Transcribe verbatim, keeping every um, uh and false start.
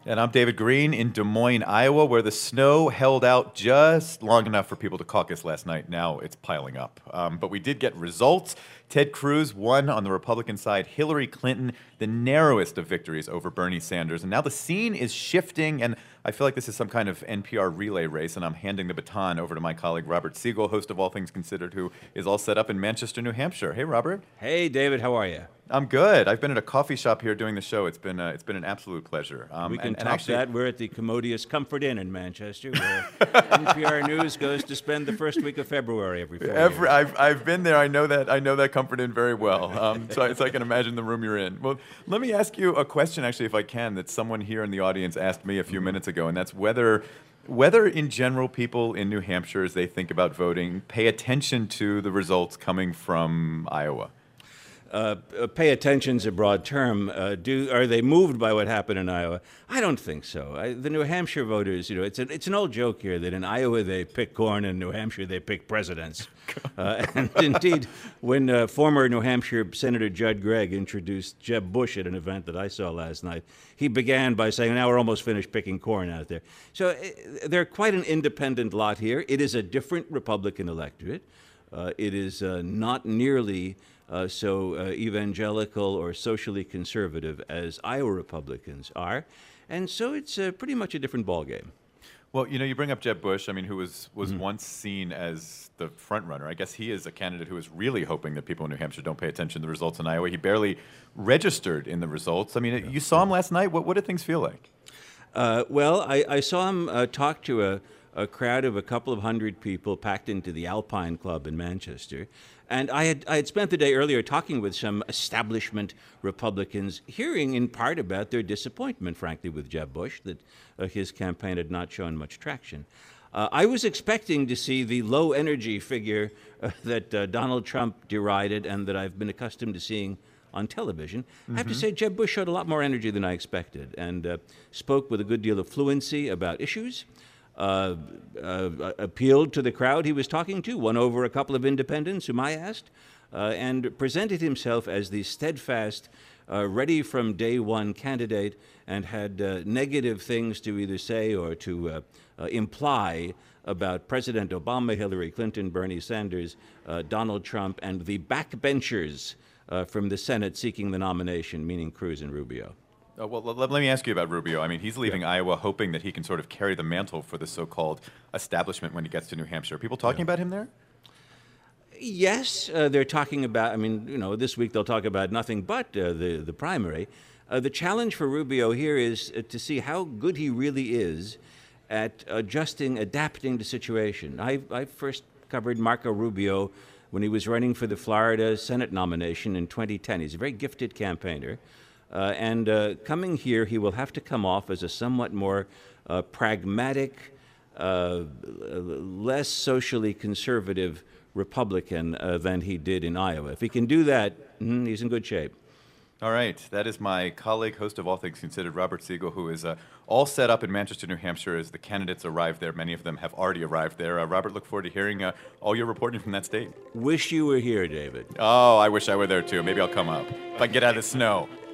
And I'm David Green in Des Moines, Iowa, where the snow held out just long enough for people to caucus last night. Now it's piling up. Um, but we did get results. Ted Cruz won on the Republican side. Hillary Clinton, the narrowest of victories over Bernie Sanders. And now the scene is shifting, and I feel like this is some kind of N P R relay race, and I'm handing the baton over to my colleague Robert Siegel, host of All Things Considered, who is all set up in Manchester, New Hampshire. Hey, Robert. Hey, David. How are you? I'm good. I've been at a coffee shop here doing the show. It's been uh, it's been an absolute pleasure. Um, we can and, top and actually, that. We're at the Commodious Comfort Inn in Manchester, where N P R News goes to spend the first week of February every four every, years. I've I've been there. I know that I know that Comfort Inn very well. Um, so, I, so I can imagine the room you're in. Well, let me ask you a question, actually, if I can, that someone here in the audience asked me a few minutes ago, and that's whether. Whether, in general, people in New Hampshire, as they think about voting, pay attention to the results coming from Iowa. Uh, pay attention's a broad term. Uh, do are they moved by what happened in Iowa? I don't think so. I, the New Hampshire voters, you know, it's a, it's an old joke here that in Iowa they pick corn, and in New Hampshire they pick presidents. Uh, and indeed, when uh, former New Hampshire Senator Judd Gregg introduced Jeb Bush at an event that I saw last night, he began by saying, "Now we're almost finished picking corn out there." So uh, they're quite an independent lot here. It is a different Republican electorate. Uh, it is uh, not nearly Uh, so uh, evangelical or socially conservative as Iowa Republicans are. And so it's uh, pretty much a different ballgame. Well, you know, you bring up Jeb Bush, I mean, who was, was Mm-hmm. once seen as the front runner. I guess he is a candidate who is really hoping that people in New Hampshire don't pay attention to the results in Iowa. He barely registered in the results. I mean, yeah. You saw him last night. What, what did things feel like? Uh, well, I, I saw him uh, talk to a, a crowd of a couple of hundred people packed into the Alpine Club in Manchester. And I had, I had spent the day earlier talking with some establishment Republicans, hearing in part about their disappointment, frankly, with Jeb Bush, that uh, his campaign had not shown much traction. Uh, I was expecting to see the low-energy figure uh, that uh, Donald Trump derided and that I've been accustomed to seeing on television. Mm-hmm. I have to say, Jeb Bush showed a lot more energy than I expected and uh, spoke with a good deal of fluency about issues. Uh, uh, appealed to the crowd he was talking to, won over a couple of independents whom I asked, uh, and presented himself as the steadfast, uh, ready from day one candidate, and had uh, negative things to either say or to uh, uh, imply about President Obama, Hillary Clinton, Bernie Sanders, uh, Donald Trump, and the backbenchers uh, from the Senate seeking the nomination, meaning Cruz and Rubio. Uh, well, let, let me ask you about Rubio. I mean, he's leaving Yeah. Iowa hoping that he can sort of carry the mantle for the so-called establishment when he gets to New Hampshire. Are people talking Yeah. about him there? Yes, uh, they're talking about, I mean, you know, this week they'll talk about nothing but uh, the, the primary. Uh, the challenge for Rubio here is uh, to see how good he really is at adjusting, adapting to situation. I, I first covered Marco Rubio when he was running for the Florida Senate nomination in twenty ten. He's a very gifted campaigner. Uh, and uh, coming here, he will have to come off as a somewhat more uh, pragmatic, uh, less socially conservative Republican uh, than he did in Iowa. If he can do that, mm, he's in good shape. All right. That is my colleague, host of All Things Considered, Robert Siegel, who is uh, all set up in Manchester, New Hampshire as the candidates arrive there. Many of them have already arrived there. Uh, Robert, look forward to hearing uh, all your reporting from that state. Wish you were here, David. Oh, I wish I were there, too. Maybe I'll come up if I can get out of the snow.